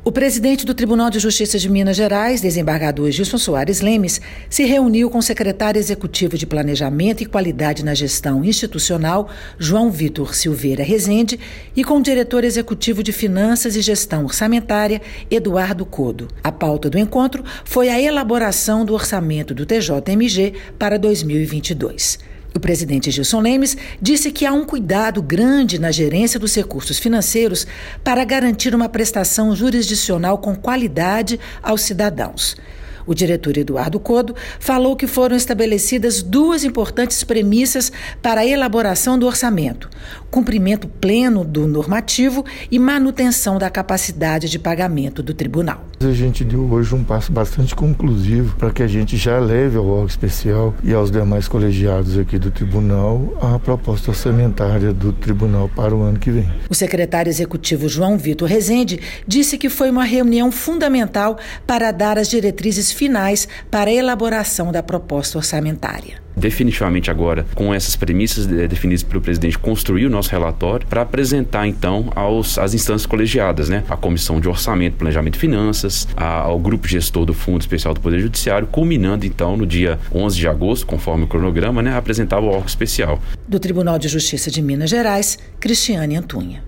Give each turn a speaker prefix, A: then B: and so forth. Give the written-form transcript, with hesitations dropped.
A: O presidente do Tribunal de Justiça de Minas Gerais, desembargador Gilson Soares Lemes, se reuniu com o secretário executivo de Planejamento e Qualidade na Gestão Institucional, João Vitor Silveira Rezende, e com o diretor executivo de Finanças e Gestão Orçamentária, Eduardo Codo. A pauta do encontro foi a elaboração do orçamento do TJMG para 2022. O presidente Gilson Lemes disse que há um cuidado grande na gerência dos recursos financeiros para garantir uma prestação jurisdicional com qualidade aos cidadãos. O diretor Eduardo Codo falou que foram estabelecidas duas importantes premissas para a elaboração do orçamento: cumprimento pleno do normativo e manutenção da capacidade de pagamento do tribunal.
B: A gente deu hoje um passo bastante conclusivo para que a gente já leve ao órgão especial e aos demais colegiados aqui do tribunal a proposta orçamentária do tribunal para o ano que vem.
A: O secretário executivo João Vitor Rezende disse que foi uma reunião fundamental para dar as diretrizes finais para a elaboração da proposta orçamentária.
C: Definitivamente agora, com essas premissas definidas pelo presidente, construir o nosso relatório para apresentar então às instâncias colegiadas, a Comissão de Orçamento, Planejamento e Finanças, ao Grupo Gestor do Fundo Especial do Poder Judiciário, culminando então no dia 11 de agosto, conforme o cronograma, apresentar o órgão especial.
A: Do Tribunal de Justiça de Minas Gerais, Cristiane Antunha.